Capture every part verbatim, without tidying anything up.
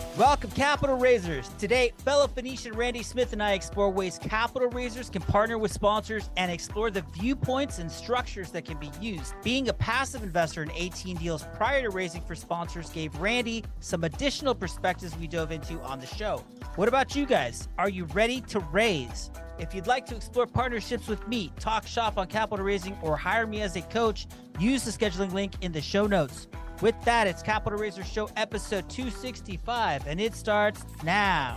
Welcome, Capital Raisers. Today, fellow Phoenician Randy Smith and I explore ways capital raisers can partner with sponsors and explore the viewpoints and structures that can be used. Being a passive investor in eighteen deals prior to raising for sponsors gave Randy some additional perspectives we dove into on the show. What about you guys? Are you ready to raise? If you'd like to explore partnerships with me, talk shop on capital raising, or hire me as a coach, use the scheduling link in the show notes. With that, it's Capital Raisers Show episode two sixty-five, and it starts now.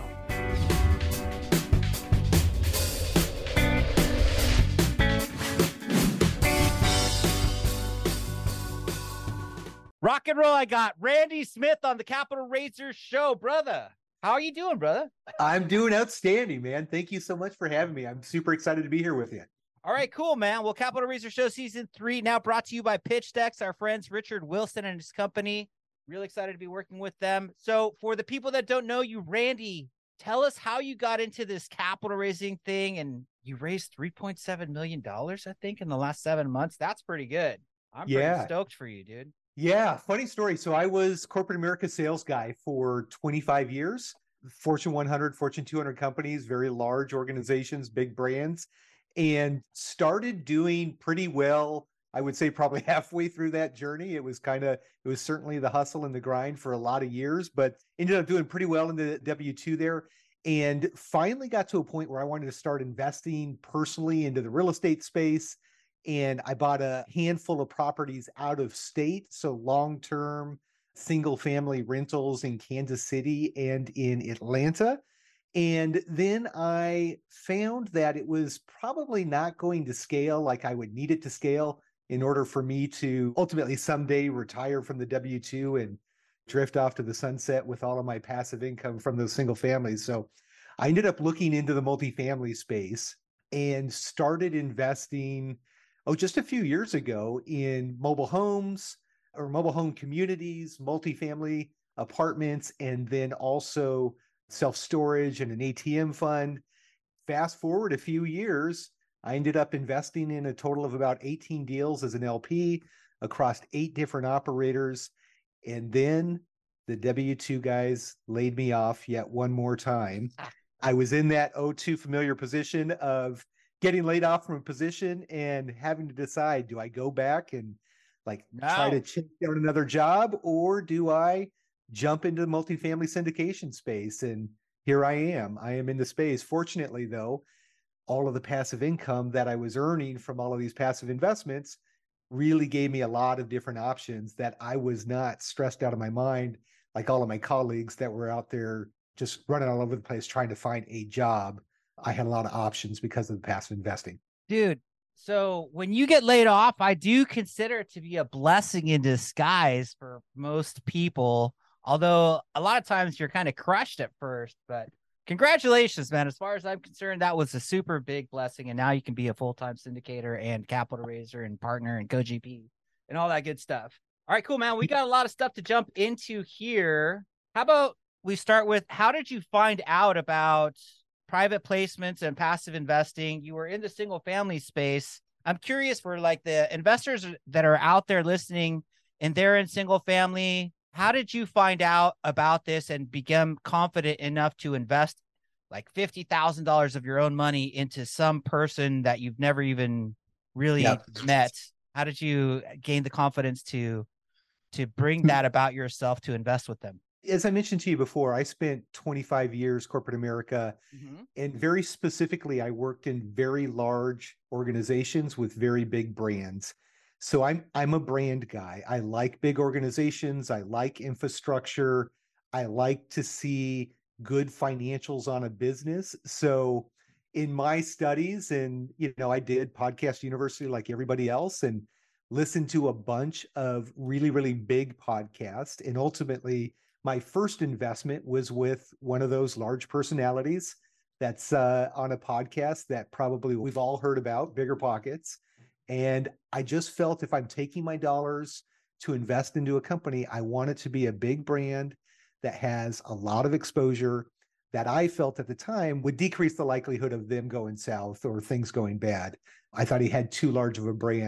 Rock and roll, I got Randy Smith on the Capital Raisers Show. Brother, how are you doing, brother? I'm doing outstanding, man. Thank you so much for having me. I'm super excited to be here with you. All right, cool, man. Well, Capital Raiser Show Season three now brought to you by Pitch Decks, our friends Richard Wilson and his company. Really excited to be working with them. So for the people that don't know you, Randy, tell us how you got into this capital raising thing, and you raised three point seven million dollars, I think, in the last seven months. That's pretty good. I'm yeah. pretty stoked for you, dude. Yeah, funny story. So I was corporate America sales guy for twenty-five years, Fortune one hundred, Fortune two hundred companies, very large organizations, big brands. And started doing pretty well, I would say probably halfway through that journey. It was kind of, it was certainly the hustle and the grind for a lot of years, but ended up doing pretty well in the W two there. And finally got to a point where I wanted to start investing personally into the real estate space. And I bought a handful of properties out of state. So long-term single family rentals in Kansas City and in Atlanta. And then I found that it was probably not going to scale like I would need it to scale in order for me to ultimately someday retire from the W two and drift off to the sunset with all of my passive income from those single families. So I ended up looking into the multifamily space and started investing, oh, just a few years ago in mobile homes or mobile home communities, multifamily apartments, and then also self-storage and an A T M fund. Fast forward a few years, I ended up investing in a total of about eighteen deals as an L P across eight different operators. And then the W two guys laid me off yet one more time. I was in that oh two familiar position of getting laid off from a position and having to decide, do I go back and like no. try to chase down another job, or do I jump into the multifamily syndication space? And here I am. I am in the space. Fortunately, though, all of the passive income that I was earning from all of these passive investments really gave me a lot of different options that I was not stressed out of my mind, like all of my colleagues that were out there just running all over the place trying to find a job. I had a lot of options because of the passive investing. Dude, so when you get laid off, I do consider it to be a blessing in disguise for most people. Although a lot of times you're kind of crushed at first, but congratulations, man. As far as I'm concerned, that was a super big blessing. And now you can be a full-time syndicator and capital raiser and partner and co-G P and all that good stuff. All right, cool, man. We got a lot of stuff to jump into here. How about we start with, how did you find out about private placements and passive investing? You were in the single family space. I'm curious for like the investors that are out there listening and they're in single family. How did you find out about this and become confident enough to invest like fifty thousand dollars of your own money into some person that you've never even really yep. met? How did you gain the confidence to, to bring that about yourself to invest with them? As I mentioned to you before, I spent twenty-five years corporate America, mm-hmm. and very specifically, I worked in very large organizations with very big brands. So I'm I'm a brand guy. I like big organizations. I like infrastructure. I like to see good financials on a business. So in my studies, and you know, I did Podcast University like everybody else, and listened to a bunch of really, really big podcasts. And ultimately, my first investment was with one of those large personalities that's uh, on a podcast that probably we've all heard about, BiggerPockets. And I just felt if I'm taking my dollars to invest into a company, I want it to be a big brand that has a lot of exposure that I felt at the time would decrease the likelihood of them going south or things going bad. I thought he had too large of a brand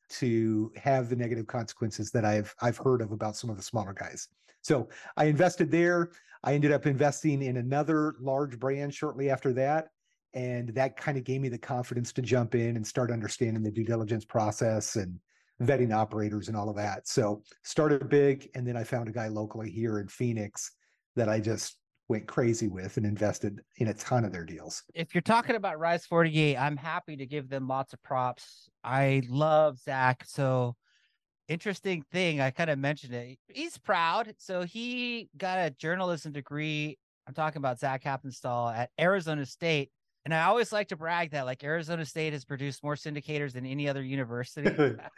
to have the negative consequences that I've I've heard of about some of the smaller guys. So I invested there. I ended up investing in another large brand shortly after that. And that kind of gave me the confidence to jump in and start understanding the due diligence process and vetting operators and all of that. So started big, and then I found a guy locally here in Phoenix that I just went crazy with and invested in a ton of their deals. If you're talking about Rise forty-eight, I'm happy to give them lots of props. I love Zach. So interesting thing, I kind of mentioned it. He's proud. So he got a journalism degree. I'm talking about Zach Happenstall at Arizona State. And I always like to brag that like Arizona State has produced more syndicators than any other university.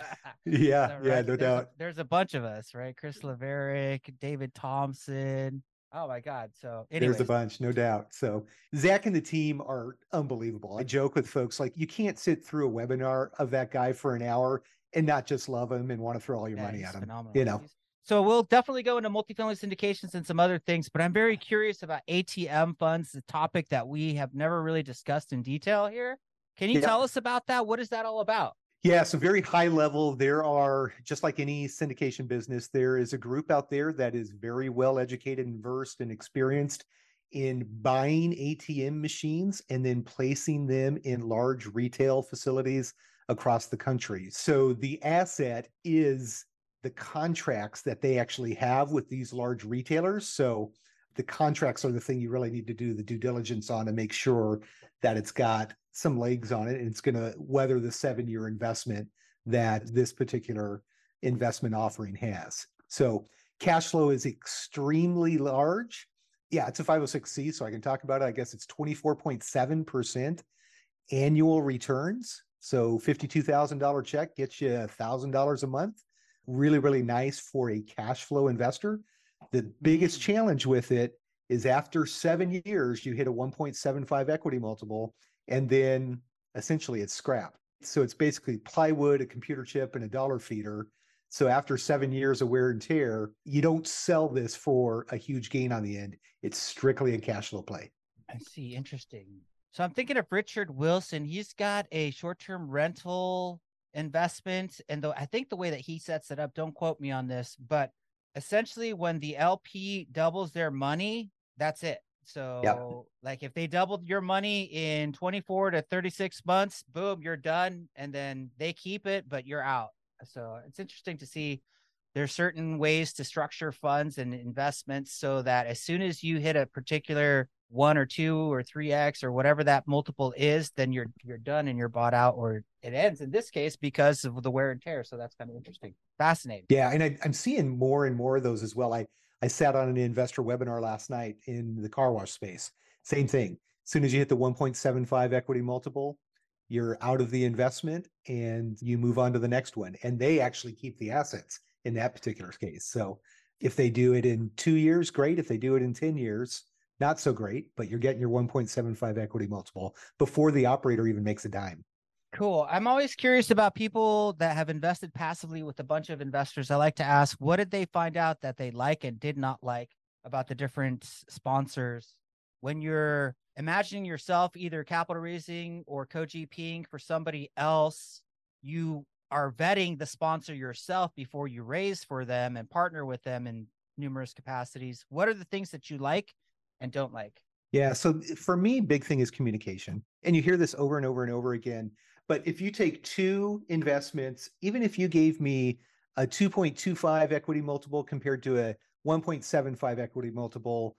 yeah, so, right? yeah, no there's doubt. A, there's a bunch of us, right? Chris Laverick, David Thompson. Oh my God. So anyways. There's a bunch, no doubt. So Zach and the team are unbelievable. I joke with folks like you can't sit through a webinar of that guy for an hour and not just love him and want to throw all your yeah, money at him. Phenomenal. You know. He's, So we'll definitely go into multifamily syndications and some other things, but I'm very curious about A T M funds, the topic that we have never really discussed in detail here. Can you yeah. tell us about that? What is that all about? Yeah, so very high level. There are, just like any syndication business, there is a group out there that is very well educated and versed and experienced in buying A T M machines and then placing them in large retail facilities across the country. So the asset is the contracts that they actually have with these large retailers. So the contracts are the thing you really need to do the due diligence on to make sure that it's got some legs on it and it's going to weather the seven-year investment that this particular investment offering has. So cash flow is extremely large. Yeah, it's a five oh six C, so I can talk about it. I guess it's twenty-four point seven percent annual returns. So fifty-two thousand dollars check gets you one thousand dollars a month. Really, really nice for a cash flow investor. The biggest challenge with it is after seven years, you hit a one point seven five equity multiple, and then essentially it's scrap. So it's basically plywood, a computer chip, and a dollar feeder. So after seven years of wear and tear, you don't sell this for a huge gain on the end. It's strictly a cash flow play. I see. Interesting. So I'm thinking of Richard Wilson. He's got a short-term rental investment. And though I think the way that he sets it up, don't quote me on this, but essentially when the L P doubles their money, that's it. So yep. like if they doubled your money in twenty-four to thirty-six months, boom, you're done. And then they keep it, but you're out. So it's interesting to see there's certain ways to structure funds and investments so that as soon as you hit a particular one or two or three X or whatever that multiple is, then you're, you're done and you're bought out, or it ends in this case because of the wear and tear. So that's kind of interesting. Fascinating. Yeah. And I, I'm seeing more and more of those as well. I, I sat on an investor webinar last night in the car wash space. Same thing. As soon as you hit the one point seven five equity multiple, you're out of the investment and you move on to the next one. And they actually keep the assets in that particular case. So if they do it in two years, great. If they do it in ten years, not so great, but you're getting your one point seven five equity multiple before the operator even makes a dime. Cool. I'm always curious about people that have invested passively with a bunch of investors. I like to ask, what did they find out that they like and did not like about the different sponsors when you're imagining yourself either capital raising or co-GPing for somebody else? You are vetting the sponsor yourself before you raise for them and partner with them in numerous capacities. What are the things that you like and don't like? Yeah. So for me, big thing is communication. And you hear this over and over and over again. But if you take two investments, even if you gave me a two point two five equity multiple compared to a one point seven five equity multiple,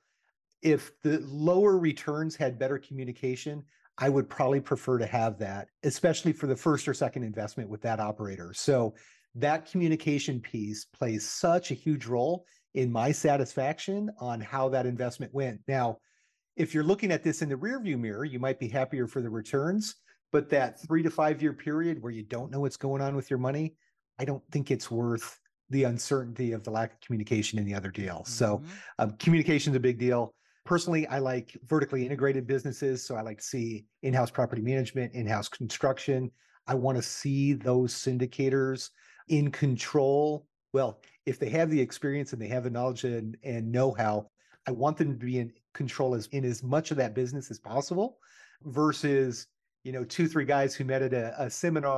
if the lower returns had better communication, I would probably prefer to have that, especially for the first or second investment with that operator. So that communication piece plays such a huge role in my satisfaction on how that investment went. Now, if you're looking at this in the rearview mirror, you might be happier for the returns, but that three to five year period where you don't know what's going on with your money, I don't think it's worth the uncertainty of the lack of communication in the other deal. Mm-hmm. So um, communication is a big deal. Personally, I like vertically integrated businesses. So I like to see in-house property management, in-house construction. I want to see those syndicators in control. Well, if they have the experience and they have the knowledge and, and know-how, I want them to be in control as in as much of that business as possible versus, you know, two, three guys who met at a, a seminar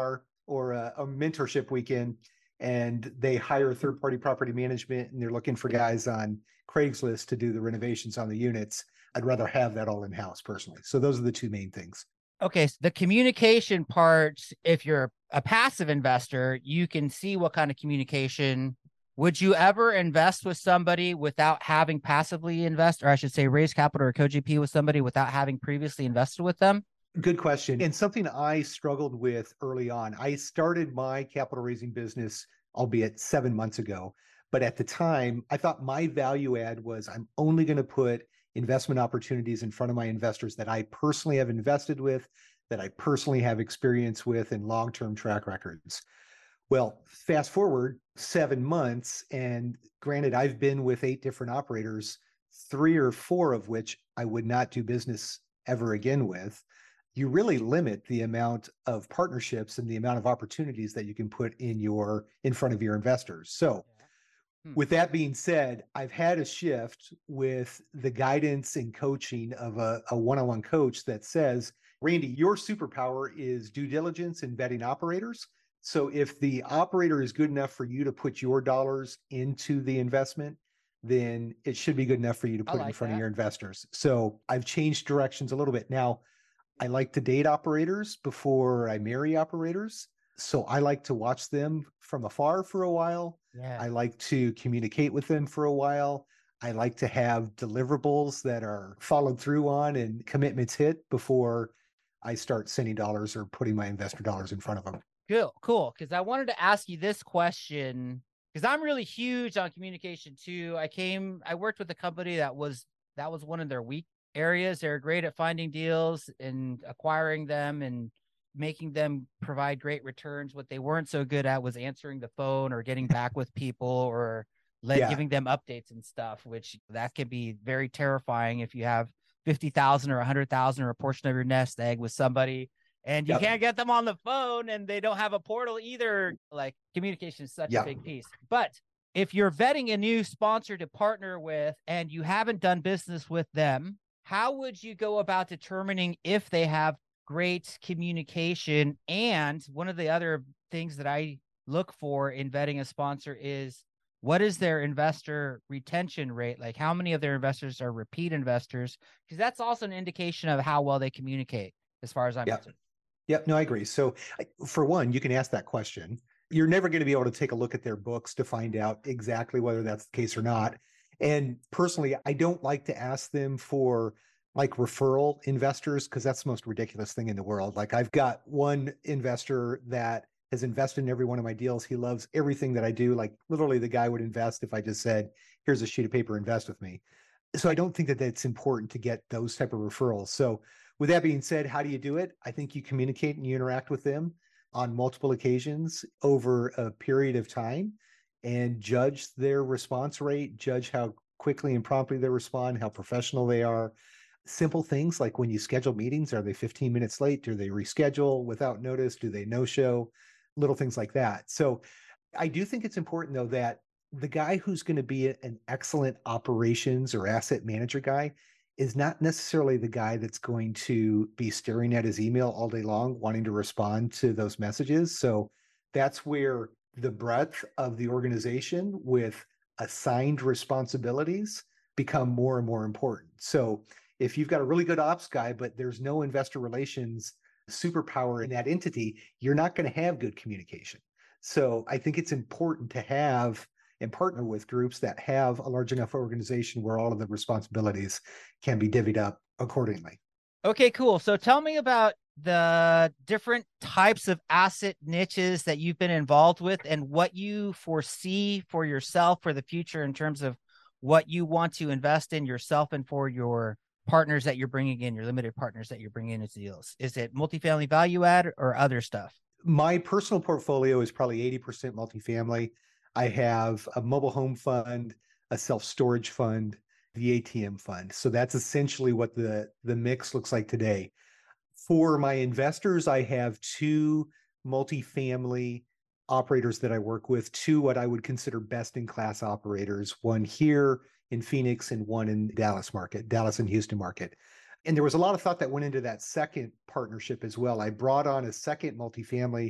or a, a mentorship weekend, and they hire third-party property management and they're looking for guys on Craigslist to do the renovations on the units. I'd rather have that all in-house personally. So those are the two main things. Okay, so the communication part, if you're a passive investor, you can see what kind of communication. Would you ever invest with somebody without having passively invest, or I should say raise capital or co-G P with somebody without having previously invested with them? Good question. And something I struggled with early on. I started my capital raising business, albeit seven months ago. But at the time, I thought my value add was I'm only going to put investment opportunities in front of my investors that I personally have invested with, that I personally have experience with, and long-term track records. Well, fast forward seven months, and granted, I've been with eight different operators, three or four of which I would not do business ever again with. You really limit the amount of partnerships and the amount of opportunities that you can put in your in front of your investors. So hmm. with that being said, I've had a shift with the guidance and coaching of a, a one-on-one coach that says, Randy, your superpower is due diligence and vetting operators. So if the operator is good enough for you to put your dollars into the investment, then it should be good enough for you to put like it in front that. of your investors. So I've changed directions a little bit. Now, I like to date operators before I marry operators. So I like to watch them from afar for a while. Yeah. I like to communicate with them for a while. I like to have deliverables that are followed through on and commitments hit before I start sending dollars or putting my investor dollars in front of them. Cool, cool. Because I wanted to ask you this question, because I'm really huge on communication too. I came, I worked with a company that was, that was one of their weak areas. They're great at finding deals and acquiring them and making them provide great returns. What they weren't so good at was answering the phone or getting back with people or let, yeah. giving them updates and stuff, which that can be very terrifying if you have fifty thousand or one hundred thousand or a portion of your nest egg with somebody and you yep. can't get them on the phone and they don't have a portal either. Like communication is such yep. a big piece. But if you're vetting a new sponsor to partner with and you haven't done business with them, how would you go about determining if they have great communication? And one of the other things that I look for in vetting a sponsor is, what is their investor retention rate? Like how many of their investors are repeat investors? Because that's also an indication of how well they communicate as far as I'm yep. concerned. Yep, no, I agree. So for one, you can ask that question. You're never going to be able to take a look at their books to find out exactly whether that's the case or not. And personally, I don't like to ask them for like referral investors because that's the most ridiculous thing in the world. Like I've got one investor that has invested in every one of my deals. He loves everything that I do. Like literally the guy would invest if I just said, here's a sheet of paper, invest with me. So I don't think that it's important to get those type of referrals. So with that being said, how do you do it? I think you communicate and you interact with them on multiple occasions over a period of time and judge their response rate, judge how quickly and promptly they respond, how professional they are. Simple things like when you schedule meetings, are they fifteen minutes late? Do they reschedule without notice? Do they no-show? Little things like that. So I do think it's important, though, that the guy who's going to be an excellent operations or asset manager guy is not necessarily the guy that's going to be staring at his email all day long, wanting to respond to those messages. So that's where the breadth of the organization with assigned responsibilities become more and more important. So if you've got a really good ops guy, but there's no investor relations superpower in that entity, you're not going to have good communication. So I think it's important to have and partner with groups that have a large enough organization where all of the responsibilities can be divvied up accordingly. Okay, cool. So tell me about the different types of asset niches that you've been involved with and what you foresee for yourself for the future in terms of what you want to invest in yourself and for your partners that you're bringing in, your limited partners that you're bringing into deals. Is it multifamily value add or other stuff? My personal portfolio is probably eighty percent multifamily. I have a mobile home fund, a self-storage fund, the A T M fund. So that's essentially what the, the mix looks like today. For my investors, I have two multifamily operators that I work with, two what I would consider best-in-class operators, one here in Phoenix and one in Dallas market, Dallas and Houston market. And there was a lot of thought that went into that second partnership as well. I brought on a second multifamily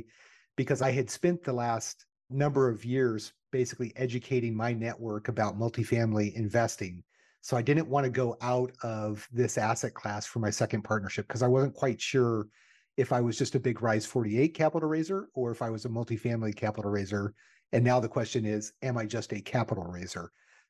because I had spent the last number of years basically educating my network about multifamily investing. So I didn't want to go out of this asset class for my second partnership because I wasn't quite sure if I was just a big Rise forty-eight capital raiser or if I was a multifamily capital raiser. And now the question is, am I just a capital raiser?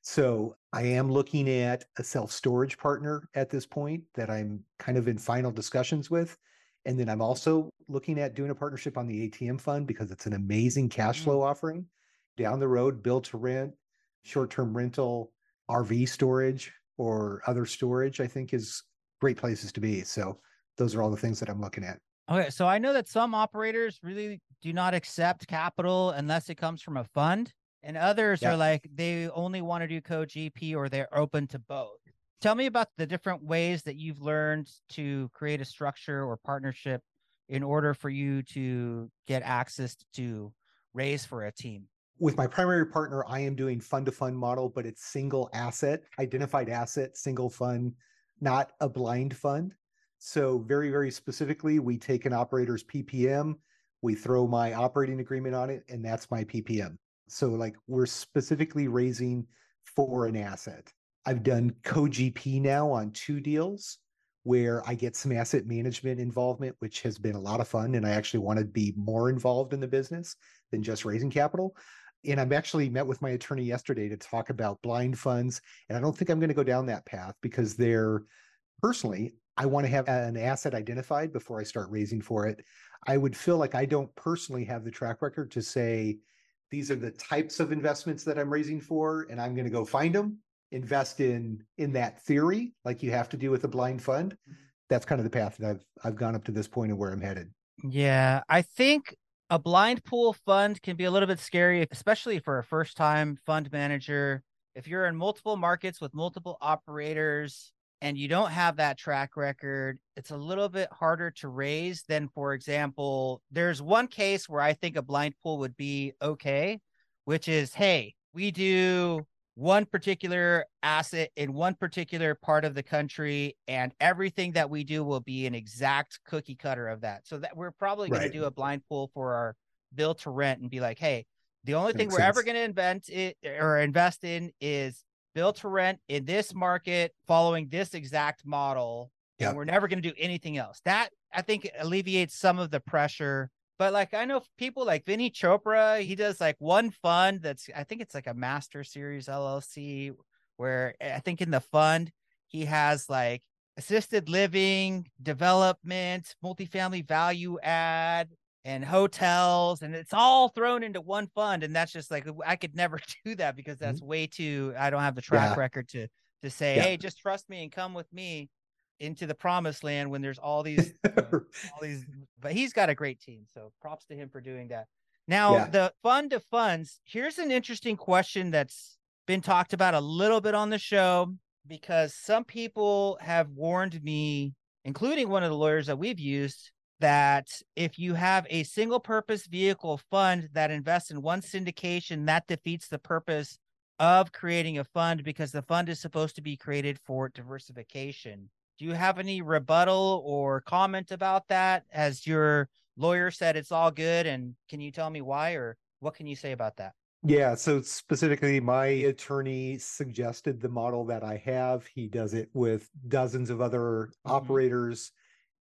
So I am looking at a self-storage partner at this point that I'm kind of in final discussions with. And then I'm also looking at doing a partnership on the A T M fund because it's an amazing cash Mm. flow offering. Down the road, build to rent, short-term rental, R V storage, or other storage, I think is great places to be. So those are all the things that I'm looking at. Okay, so I know that some operators really do not accept capital unless it comes from a fund, and others Yeah. are like they only want to do co-G P or they're open to both. Tell me about the different ways that you've learned to create a structure or partnership in order for you to get access to raise for a team. With my primary partner, I am doing fund to fund model, but it's single asset, identified asset, single fund, not a blind fund. So very, very specifically, we take an operator's P P M, we throw my operating agreement on it, and that's my P P M. So like we're specifically raising for an asset. I've done co-G P now on two deals where I get some asset management involvement, which has been a lot of fun. And I actually want to be more involved in the business than just raising capital. And I've actually met with my attorney yesterday to talk about blind funds. And I don't think I'm going to go down that path because they're personally, I want to have an asset identified before I start raising for it. I would feel like I don't personally have the track record to say, these are the types of investments that I'm raising for, and I'm going to go find them, invest in in that theory, like you have to do with a blind fund. That's kind of the path that I've I've gone up to this point of where I'm headed. Yeah, I think a blind pool fund can be a little bit scary, especially for a first time fund manager. If you're in multiple markets with multiple operators and you don't have that track record, it's a little bit harder to raise than, for example, there's one case where I think a blind pool would be okay, which is, hey, we do one particular asset in one particular part of the country, and everything that we do will be an exact cookie cutter of that. So that we're probably going Right. to do a blind pool for our build to rent and be like, hey, the only thing Makes we're sense. ever going to invent it or invest in is build to rent in this market following this exact model. And Yep. we're never going to do anything else. That I think alleviates some of the pressure. But like I know people like Vinny Chopra, he does like one fund that's, I think it's like a master series L L C, where I think in the fund he has like assisted living, development, multifamily value add, and hotels, and it's all thrown into one fund. And that's just like, I could never do that because that's Mhm. way too, I don't have the track Yeah. record to to say, Yeah. hey, just trust me and come with me into the promised land when there's all these you know, all these. But he's got a great team, so props to him for doing that. Now, Yeah. the fund to funds, here's an interesting question that's been talked about a little bit on the show, because some people have warned me, including one of the lawyers that we've used, that if you have a single purpose vehicle fund that invests in one syndication, that defeats the purpose of creating a fund, because the fund is supposed to be created for diversification. Do you have any rebuttal or comment about that? Has your lawyer said it's all good? And can you tell me why, or what can you say about that? Yeah, so specifically, my attorney suggested the model that I have. He does it with dozens of other Mhm. operators.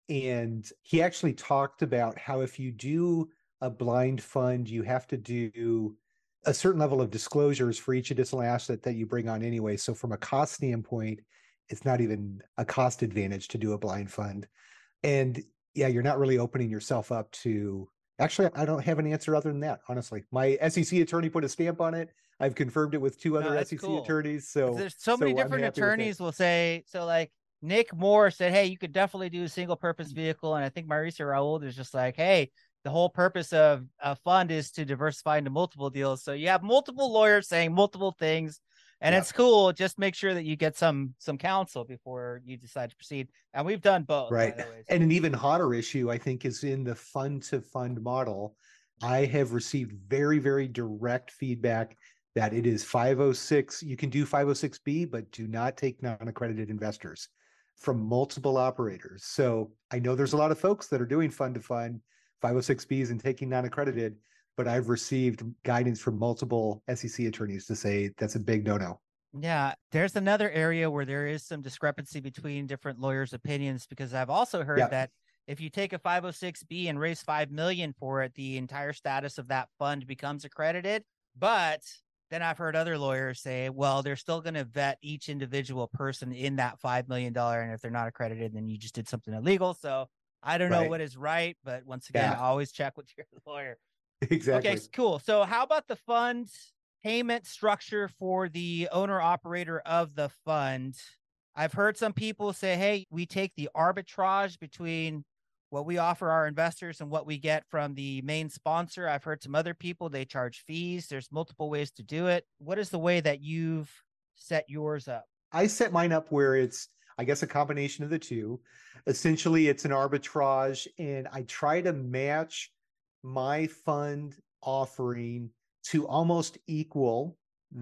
And he actually talked about how if you do a blind fund, you have to do a certain level of disclosures for each additional asset that you bring on anyway. So from a cost standpoint, it's not even a cost advantage to do a blind fund. And yeah, you're not really opening yourself up to, actually, I don't have an answer other than that, honestly. My S E C attorney put a stamp on it. I've confirmed it with two No, other that's S E C cool. attorneys. So There's so so many I'm different happy with it. attorneys will say, so like Nick Moore said, hey, you could definitely do a single purpose vehicle. And I think Marisa Raoul is just like, hey, the whole purpose of a fund is to diversify into multiple deals. So you have multiple lawyers saying multiple things, and Yeah. it's cool. Just make sure that you get some some counsel before you decide to proceed. And we've done both, Right. by the way. And an even hotter issue, I think, is in the fund to fund model. I have received very, very direct feedback that it is five oh six. You can do five oh six B, but do not take non-accredited investors from multiple operators. So I know there's a lot of folks that are doing fund to fund five oh six Bs and taking non-accredited, but I've received guidance from multiple S E C attorneys to say that's a big no-no. Yeah, there's another area where there is some discrepancy between different lawyers' opinions, because I've also heard Yeah. that if you take a five oh six B and raise five million for it, the entire status of that fund becomes accredited. But then I've heard other lawyers say, well, they're still going to vet each individual person in that five million dollars. And if they're not accredited, then you just did something illegal. So I don't know Right. what is right, but once again, Yeah. always check with your lawyer. Exactly. Okay, cool. So how about the fund payment structure for the owner operator of the fund? I've heard some people say, hey, we take the arbitrage between what we offer our investors and what we get from the main sponsor. I've heard some other people, they charge fees. There's multiple ways to do it. What is the way that you've set yours up? I set mine up where it's, I guess, a combination of the two. Essentially, it's an arbitrage, and I try to match my fund offering to almost equal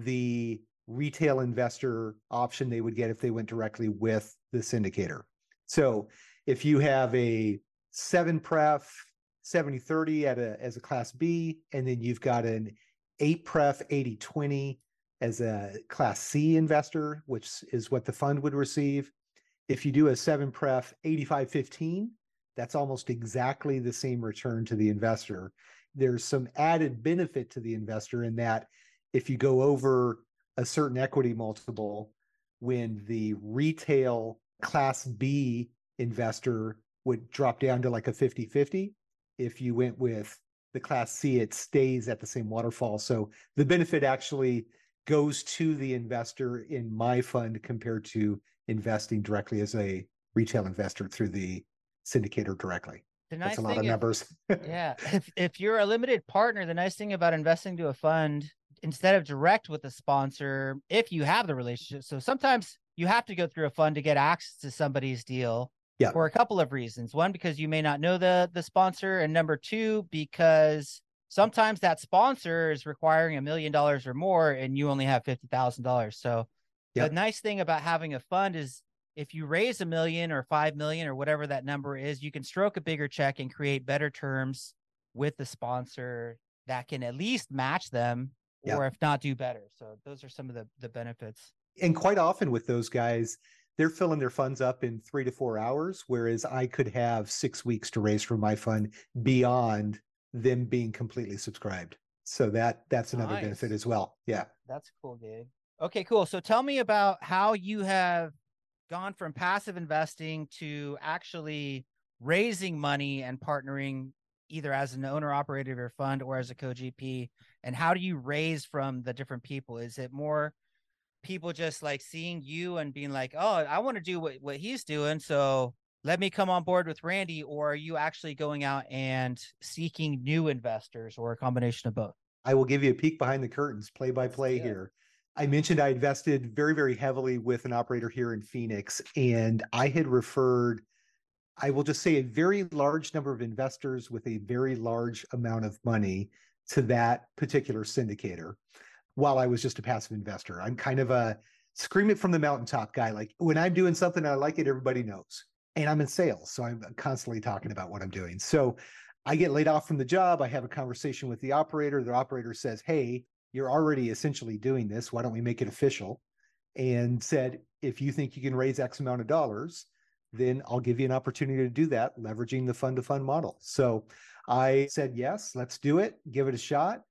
the retail investor option they would get if they went directly with the syndicator. So if you have a seven pref seventy thirty at a as a class B, and then you've got an eight pref eighty twenty as a class C investor, which is what the fund would receive. If you do a seven pref eighty-five fifteen, that's almost exactly the same return to the investor. There's some added benefit to the investor in that if you go over a certain equity multiple, when the retail class B investor would drop down to like a fifty fifty. If you went with the class C, it stays at the same waterfall. So the benefit actually goes to the investor in my fund compared to investing directly as a retail investor through the syndicator directly. The nice That's a lot thing of if- numbers. Yeah. If, if you're a limited partner, the nice thing about investing to a fund, instead of direct with the sponsor, if you have the relationship. So sometimes you have to go through a fund to get access to somebody's deal. Yeah. For a couple of reasons. One, because you may not know the the sponsor, and number two, because sometimes that sponsor is requiring a million dollars or more and you only have fifty thousand dollars. So Yep. the nice thing about having a fund is if you raise a million or five million or whatever that number is, you can stroke a bigger check and create better terms with the sponsor that can at least match them, Yep. or if not, do better. So those are some of the, the benefits. And quite often with those guys, they're filling their funds up in three to four hours, whereas I could have six weeks to raise from my fund beyond them being completely subscribed. So that that's another Nice. benefit as well. Yeah. That's a cool, Gabe. Okay, cool. So tell me about how you have gone from passive investing to actually raising money and partnering either as an owner operator of your fund or as a co-G P. And how do you raise from the different people? Is it more people just like seeing you and being like, oh, I want to do what, what he's doing, so let me come on board with Randy? Or are you actually going out and seeking new investors, or a combination of both? I will give you a peek behind the curtains, play by play Yeah. here. I mentioned I invested very, very heavily with an operator here in Phoenix, and I had referred, I will just say, a very large number of investors with a very large amount of money to that particular syndicator while I was just a passive investor. I'm kind of a scream it from the mountaintop guy. Like when I'm doing something, I like it, everybody knows. And I'm in sales, so I'm constantly talking about what I'm doing. So I get laid off from the job. I have a conversation with the operator. The operator says, hey, you're already essentially doing this. Why don't we make it official? And said, if you think you can raise X amount of dollars, then I'll give you an opportunity to do that, leveraging the fund to fund model. So I said, yes, let's do it. Give it a shot.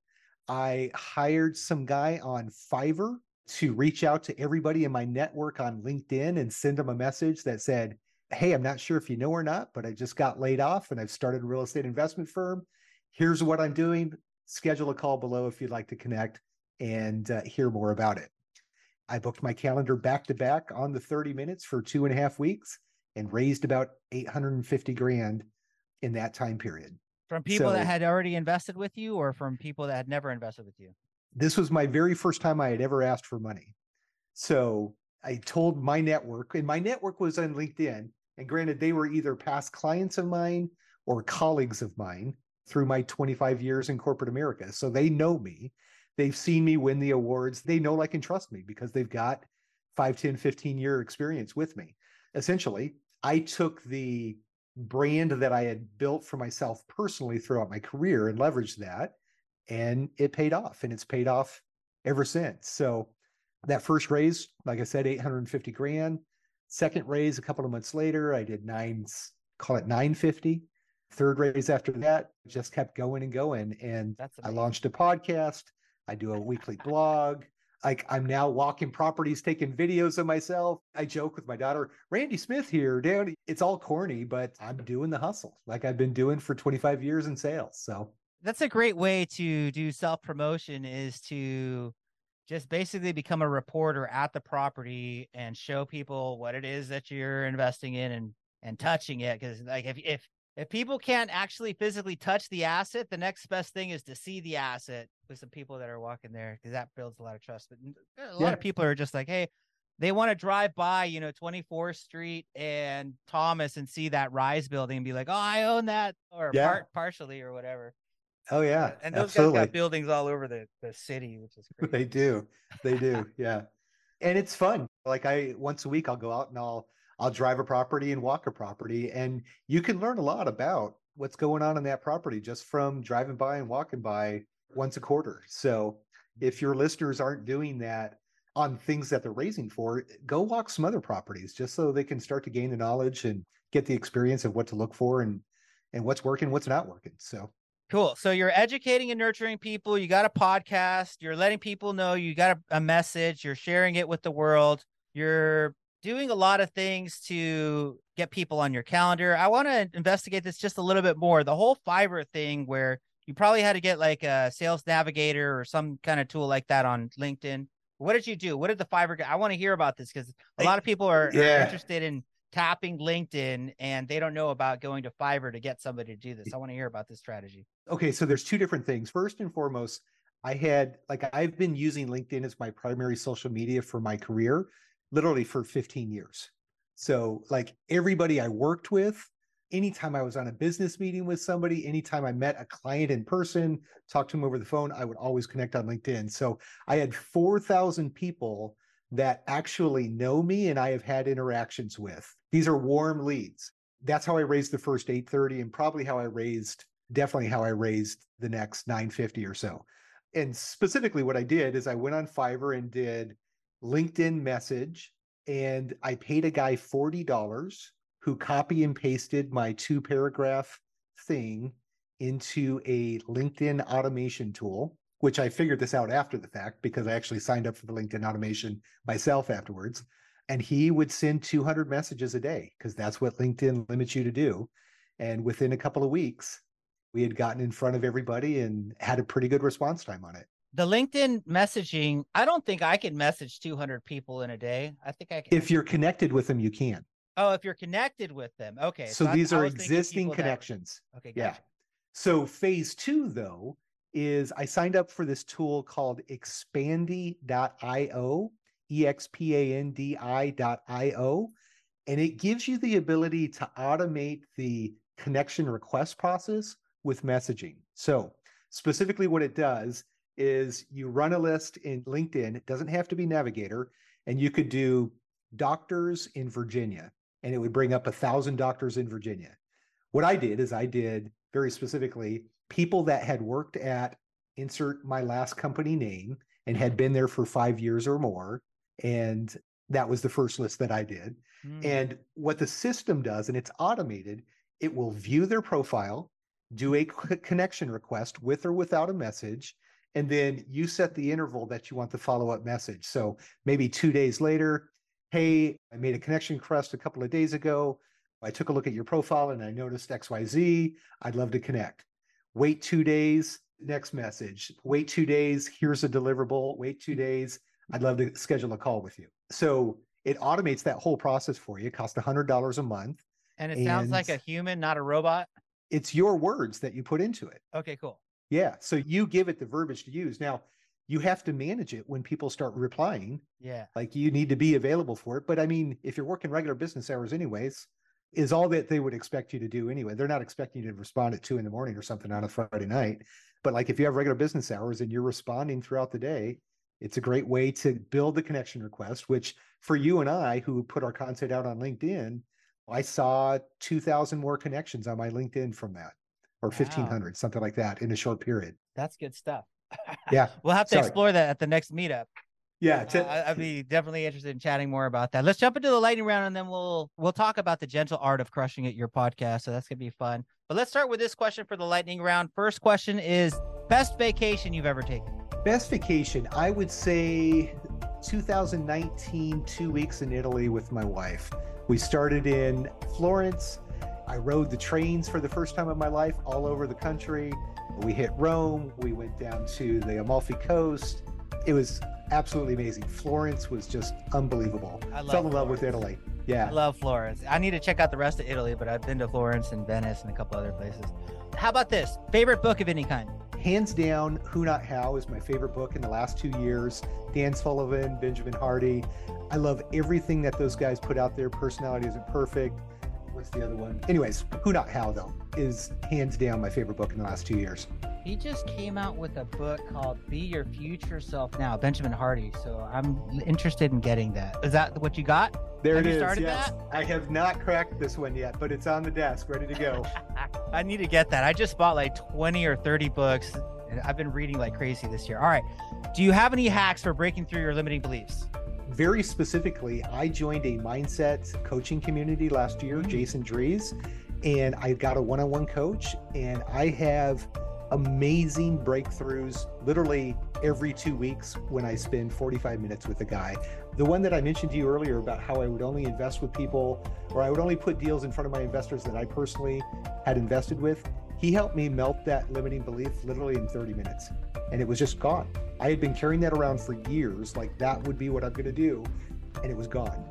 I hired some guy on Fiverr to reach out to everybody in my network on LinkedIn and send them a message that said, hey, I'm not sure if you know or not, but I just got laid off and I've started a real estate investment firm. Here's what I'm doing. Schedule a call below if you'd like to connect and uh, hear more about it. I booked my calendar back to back on the thirty minutes for two and a half weeks and raised about eight hundred fifty grand in that time period. From people So- that had already invested with you, or from people that had never invested with you? This was my very first time I had ever asked for money. So I told my network, and my network was on LinkedIn. And granted, they were either past clients of mine or colleagues of mine through my twenty-five years in corporate America. So they know me. They've seen me win the awards. They know, like, and trust me because they've got five, ten, fifteen year experience with me. Essentially, I took the brand that I had built for myself personally throughout my career and leveraged that. And it paid off, and it's paid off ever since. So that first raise, like I said, eight hundred fifty grand. Second raise, a couple of months later, I did nine, call it nine fifty. Third raise after that, just kept going and going. And I launched a podcast. I do a weekly blog. Like, I'm now walking properties, taking videos of myself. I joke with my daughter, Randy Smith here, down. It's all corny, but I'm doing the hustle like I've been doing for twenty-five years in sales. So that's a great way to do self-promotion, is to just basically become a reporter at the property and show people what it is that you're investing in and, and touching it. Cause like if, if, if people can't actually physically touch the asset, the next best thing is to see the asset with some people that are walking there, because that builds a lot of trust. But a lot yeah. of people are just like, hey, they want to drive by, you know, twenty-fourth Street and Thomas and see that Rise building and be like, oh, I own that, or yeah. part partially or whatever. Oh yeah. And those absolutely. guys got buildings all over the, the city, which is crazy. They do. They do. Yeah. And it's fun. Like, I, once a week I'll go out and I'll, I'll drive a property and walk a property, and you can learn a lot about what's going on in that property just from driving by and walking by once a quarter. So if your listeners aren't doing that on things that they're raising for, go walk some other properties just so they can start to gain the knowledge and get the experience of what to look for and, and what's working, what's not working. So cool. So you're educating and nurturing people. You got a podcast. You're letting people know you got a, a message. You're sharing it with the world. You're doing a lot of things to get people on your calendar. I want to investigate this just a little bit more. The whole Fiverr thing, where you probably had to get like a sales navigator or some kind of tool like that on LinkedIn. What did you do? What did the Fiverr get? I want to hear about this, because a lot of people are, yeah. are interested in tapping LinkedIn and they don't know about going to Fiverr to get somebody to do this. I want to hear about this strategy. Okay. So there's two different things. First and foremost, I had, like, I've been using LinkedIn as my primary social media for my career, literally for fifteen years. So like, everybody I worked with, anytime I was on a business meeting with somebody, anytime I met a client in person, talked to them over the phone, I would always connect on LinkedIn. So I had four thousand people that actually know me and I have had interactions with. These are warm leads. That's how I raised the first eight thirty, and probably how I raised, definitely how I raised the next nine fifty or so. And specifically what I did is I went on Fiverr and did LinkedIn message, and I paid a guy forty dollars who copy and pasted my two paragraph thing into a LinkedIn automation tool, which I figured this out after the fact because I actually signed up for the LinkedIn automation myself afterwards. And he would send two hundred messages a day, because that's what LinkedIn limits you to do. And within a couple of weeks, we had gotten in front of everybody and had a pretty good response time on it. The LinkedIn messaging, I don't think I can message two hundred people in a day. I think I can. If you're connected with them, you can. Oh, if you're connected with them. Okay. So, so these are existing connections. That... Okay. Gotcha. Yeah. So phase two, though, is I signed up for this tool called Expandi dot i o, E X P A N D I dot I O. And it gives you the ability to automate the connection request process with messaging. So specifically what it does is you run a list in LinkedIn. It doesn't have to be Navigator. And you could do doctors in Virginia, and it would bring up a thousand doctors in Virginia. What I did is I did very specifically people that had worked at, insert my last company name, and had been there for five years or more. And that was the first list that I did. Mm. And what the system does, and it's automated, it will view their profile, do a connection request with or without a message, and then you set the interval that you want the follow-up message. So maybe two days later, hey, I made a connection request a couple of days ago. I took a look at your profile and I noticed X Y Z. I'd love to connect. Wait two days, next message. Wait two days, here's a deliverable. Wait two days, I'd love to schedule a call with you. So it automates that whole process for you. It costs one hundred dollars a month. And it and sounds like a human, not a robot? It's your words that you put into it. Okay, cool. Yeah, so you give it the verbiage to use. Now, you have to manage it when people start replying. Yeah. Like, you need to be available for it. But I mean, if you're working regular business hours anyways, is all that they would expect you to do anyway. They're not expecting you to respond at two in the morning or something on a Friday night. But like, if you have regular business hours and you're responding throughout the day, it's a great way to build the connection request, which for you and I, who put our content out on LinkedIn, I saw two thousand more connections on my LinkedIn from that, or Wow. fifteen hundred, something like that in a short period. That's good stuff. Yeah. We'll have to Sorry. explore that at the next meetup. Yeah. Uh, To, I- I'd be definitely interested in chatting more about that. Let's jump into the lightning round, and then we'll we'll talk about the gentle art of crushing it, your podcast. So that's gonna be fun. But let's start with this question for the lightning round. First question is best vacation you've ever taken. Best vacation, I would say two thousand nineteen, two weeks in Italy with my wife. We started in Florence. I rode the trains for the first time in my life all over the country. We hit Rome. We went down to the Amalfi Coast. It was absolutely amazing. Florence was just unbelievable. I love Fell in love Florence. with Italy. Yeah. I love Florence. I need to check out the rest of Italy, but I've been to Florence and Venice and a couple other places. How about this? Favorite book of any kind? Hands down, Who Not How is my favorite book in the last two years. Dan Sullivan, Benjamin Hardy. I love everything that those guys put out there. Personality Isn't Perfect. What's the other one? Anyways, Who Not How, though, is hands down my favorite book in the last two years. He just came out with a book called Be Your Future Self Now, Benjamin Hardy. So I'm interested in getting that. Is that what you got? There Have it you is. started Yes. that? I have not cracked this one yet, but it's on the desk, ready to go. I need to get that. I just bought like twenty or thirty books, and I've been reading like crazy this year. All right. Do you have any hacks for breaking through your limiting beliefs? Very specifically, I joined a mindset coaching community last year, Jason Dries, and I got a one-on-one coach, and I have amazing breakthroughs literally every two weeks when I spend forty-five minutes with a guy. The one that I mentioned to you earlier about how I would only invest with people, or I would only put deals in front of my investors that I personally had invested with, he helped me melt that limiting belief literally in thirty minutes. And it was just gone. I had been carrying that around for years, like that would be what I'm gonna do, and it was gone.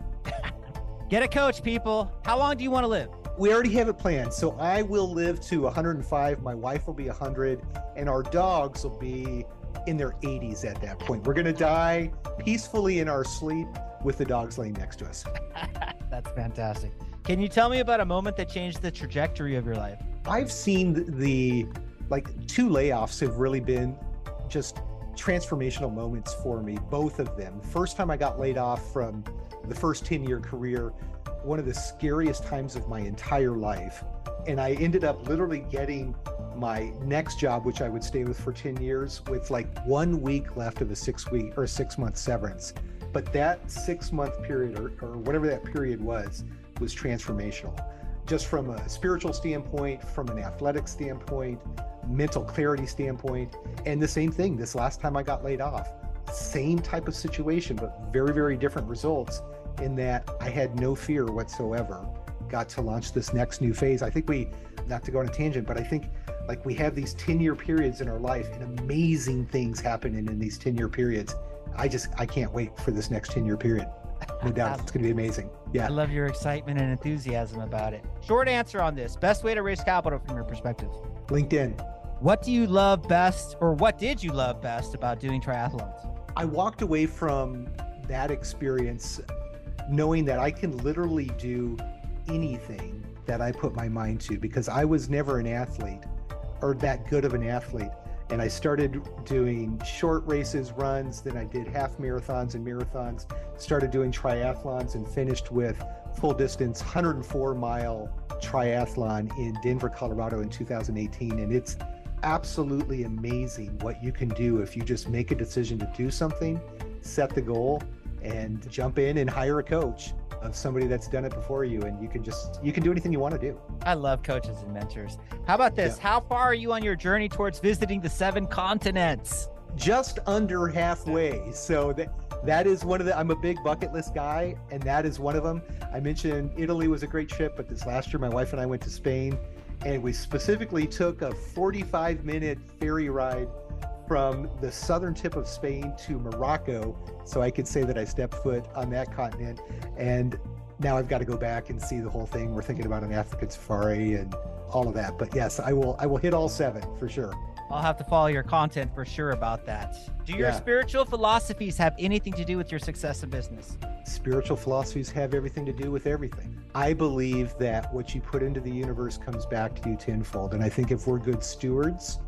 Get a coach, people. How long do you want to live? We already have it planned. So I will live to one hundred five, my wife will be one hundred, and our dogs will be in their eighties at that point. We're gonna die peacefully in our sleep with the dogs laying next to us. That's fantastic. Can you tell me about a moment that changed the trajectory of your life? I've seen the, like two layoffs have really been just transformational moments for me, both of them. First time I got laid off from the first ten year career, one of the scariest times of my entire life. And I ended up literally getting my next job, which I would stay with for ten years, with like one week left of a six week or six month severance. But that six month period, or, or whatever that period was, was transformational. Just from a spiritual standpoint, from an athletic standpoint, mental clarity standpoint. And the same thing, this last time I got laid off, same type of situation, but very, very different results in that I had no fear whatsoever. Got to launch this next new phase. I think we, not to go on a tangent, but I think like we have these ten year periods in our life and amazing things happening in these ten year periods. I just, I can't wait for this next ten year period. No doubt, it's going to be amazing. Yeah. I love your excitement and enthusiasm about it. Short answer on this. Best way to raise capital from your perspective? LinkedIn. What do you love best, or what did you love best about doing triathlons? I walked away from that experience knowing that I can literally do anything that I put my mind to, because I was never an athlete or that good of an athlete. And I started doing short races, runs, then I did half marathons and marathons, started doing triathlons, and finished with full distance one hundred four mile triathlon in Denver, Colorado in two thousand eighteen. And it's absolutely amazing what you can do if you just make a decision to do something, set the goal, and jump in and hire a coach of somebody that's done it before you, and you can just you can do anything you want to do. I love coaches and mentors. How about this? Yeah. How far are you on your journey towards visiting the seven continents? Just under halfway. So that that is one of the I'm a big bucket list guy, and that is one of them. I mentioned Italy was a great trip, but this last year my wife and I went to Spain, and we specifically took a forty-five minute ferry ride from the southern tip of Spain to Morocco, so I could say that I stepped foot on that continent. And now I've got to go back and see the whole thing. We're thinking about an African safari and all of that. But yes, I will I will hit all seven for sure. I'll have to follow your content for sure about that. Do your Yeah. spiritual philosophies have anything to do with your success in business? Spiritual philosophies have everything to do with everything. I believe that what you put into the universe comes back to you tenfold. And I think if we're good stewards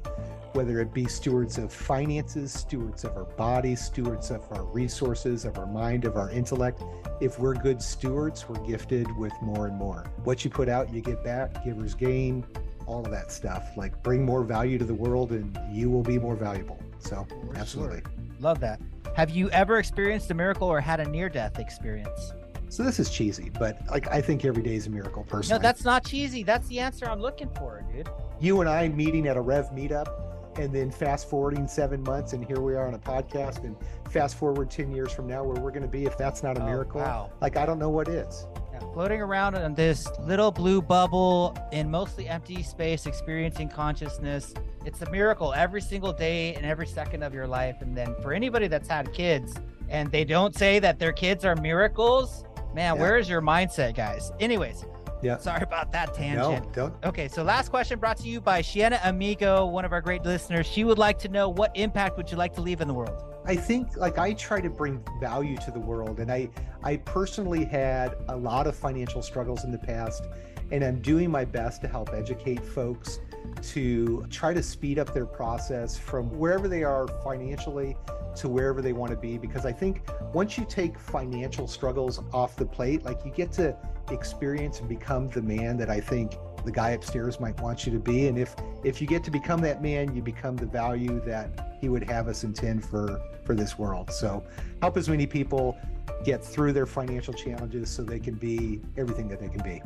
whether it be stewards of finances, stewards of our bodies, stewards of our resources, of our mind, of our intellect. If we're good stewards, we're gifted with more and more. What you put out, you get back, givers gain, all of that stuff. Like, bring more value to the world and you will be more valuable. So For absolutely. Sure. Love that. Have you ever experienced a miracle or had a near-death experience? So this is cheesy, but like, I think every day is a miracle personally. No, that's not cheesy. That's the answer I'm looking for, dude. You and I meeting at a Rev meetup, and then fast forwarding seven months, and here we are on a podcast, and fast forward ten years from now, where we're going to be, if that's not a Oh, miracle, wow. like, I don't know what is. Yeah, floating around in this little blue bubble in mostly empty space, experiencing consciousness. It's a miracle every single day and every second of your life. And then for anybody that's had kids and they don't say that their kids are miracles, man, Yeah. where is your mindset, guys? Anyways, Yeah. sorry about that No, tangent. don't. Okay, so last question brought to you by Shiena Amigo, one of our great listeners. She would like to know, what impact would you like to leave in the world? I think, like, I try to bring value to the world, and I, I personally had a lot of financial struggles in the past, and I'm doing my best to help educate folks to try to speed up their process from wherever they are financially to wherever they want to be. Because I think once you take financial struggles off the plate, like, you get to experience and become the man that I think the guy upstairs might want you to be. And if if you get to become that man, you become the value that he would have us intend for for this world. So help as many people get through their financial challenges so they can be everything that they can be.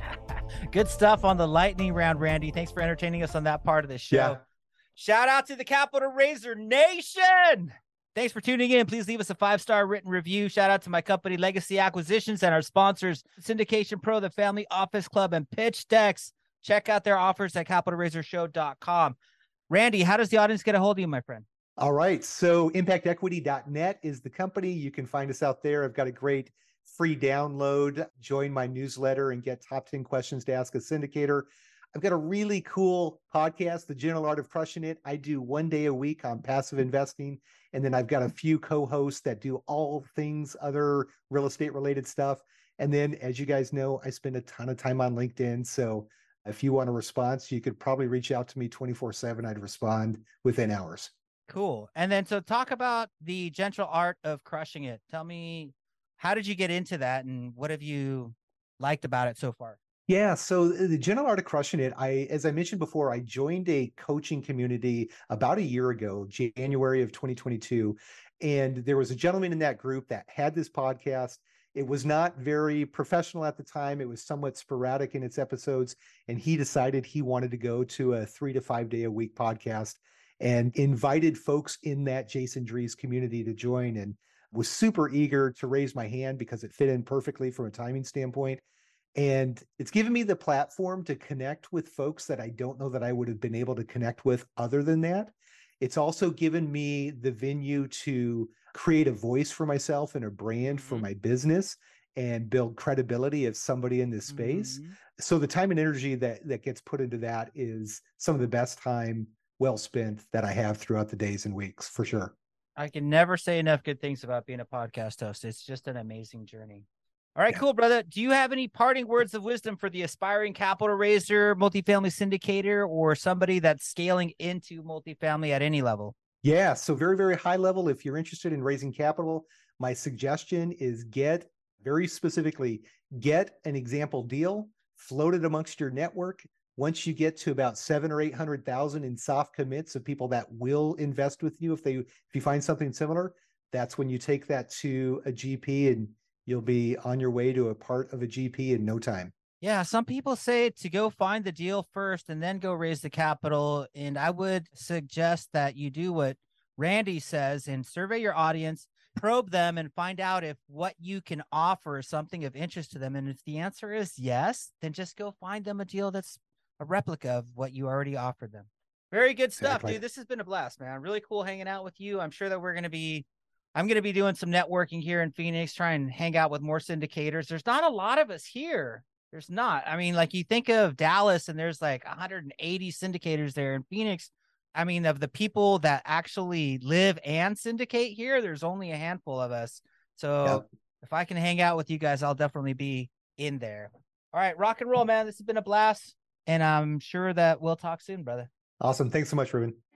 Good stuff on the lightning round, Randy. Thanks for entertaining us on that part of the show. Yeah. Shout out to the Capital Razor Nation. Thanks for tuning in. Please leave us a five-star written review. Shout out to my company, Legacy Acquisitions, and our sponsors, Syndication Pro, the Family Office Club, and Pitch Decks. Check out their offers at capital razor show dot com. Randy, how does the audience get a hold of you, my friend? All right. So impact equity dot net is the company. You can find us out there. I've got a great free download. Join my newsletter and get top ten questions to ask a syndicator. I've got a really cool podcast, The Gentle Art of Crushing It. I do one day a week on passive investing. And then I've got a few co-hosts that do all things other real estate related stuff. And then, as you guys know, I spend a ton of time on LinkedIn. So if you want a response, you could probably reach out to me twenty-four seven. I'd respond within hours. Cool. And then, so talk about the gentle art of crushing it. Tell me, how did you get into that and what have you liked about it so far? Yeah, so the Gentle Art of Crushing It, I, as I mentioned before, I joined a coaching community about a year ago, January of twenty twenty-two. And there was a gentleman in that group that had this podcast. It was not very professional at the time. It was somewhat sporadic in its episodes. And he decided he wanted to go to a three to five day a week podcast and invited folks in that Jason Drees community to join, and was super eager to raise my hand because it fit in perfectly from a timing standpoint. And it's given me the platform to connect with folks that I don't know that I would have been able to connect with other than that. It's also given me the venue to create a voice for myself and a brand mm-hmm. for my business and build credibility as somebody in this space. Mm-hmm. So the time and energy that, that gets put into that is some of the best time well spent that I have throughout the days and weeks, for sure. I can never say enough good things about being a podcast host. It's just an amazing journey. All right, yeah. Cool, brother. Do you have any parting words of wisdom for the aspiring capital raiser, multifamily syndicator, or somebody that's scaling into multifamily at any level? Yeah, so very, very high level. If you're interested in raising capital, my suggestion is get, very specifically, get an example deal, float it amongst your network. Once you get to about seven or eight hundred thousand in soft commits of people that will invest with you, if they if you find something similar, that's when you take that to a G P and you'll be on your way to a part of a G P in no time. Yeah, some people say to go find the deal first and then go raise the capital. And I would suggest that you do what Randy says and survey your audience, probe them, and find out if what you can offer is something of interest to them. And if the answer is yes, then just go find them a deal that's a replica of what you already offered them. Very good stuff, exactly. Dude. This has been a blast, man. Really cool hanging out with you. I'm sure that we're going to be I'm going to be doing some networking here in Phoenix, try and hang out with more syndicators. There's not a lot of us here. There's not. I mean, like, you think of Dallas and there's like one hundred eighty syndicators there. In Phoenix, I mean, of the people that actually live and syndicate here, there's only a handful of us. So yep. If I can hang out with you guys, I'll definitely be in there. All right, rock and roll, man. This has been a blast, and I'm sure that we'll talk soon, brother. Awesome. Thanks so much, Ruben.